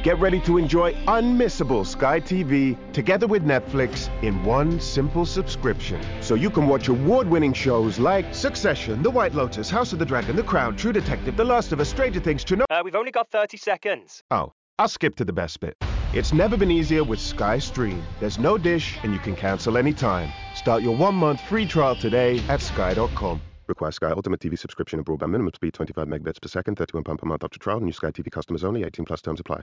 Get ready to enjoy unmissable Sky TV together with Netflix in one simple subscription. So you can watch award-winning shows like Succession, The White Lotus, House of the Dragon, The Crown, True Detective, The Last of Us, Stranger Things, Chernobyl. We've only got 30 seconds. Oh, I'll skip to the best bit. It's never been easier with Sky Stream. There's no dish and you can cancel anytime. Start your 1-month free trial today at sky.com. Require Sky Ultimate TV subscription and broadband minimum speed 25 megabits per second, £31 per month after trial. New Sky TV customers only, 18+ terms apply.